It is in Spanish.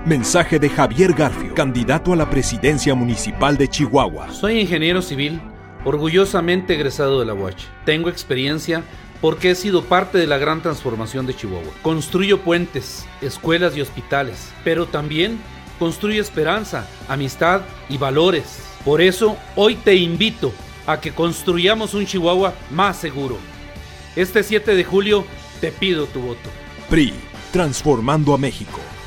Mensaje de Javier Garfio, candidato a la presidencia municipal de Chihuahua. Soy ingeniero civil, orgullosamente egresado de la UACH. Tengo experiencia porque he sido parte de la gran transformación de Chihuahua. Construyo puentes, escuelas y hospitales, pero también construyo esperanza, amistad y valores. Por eso, hoy te invito a que construyamos un Chihuahua más seguro. Este 7 de julio te pido tu voto. PRI, transformando a México.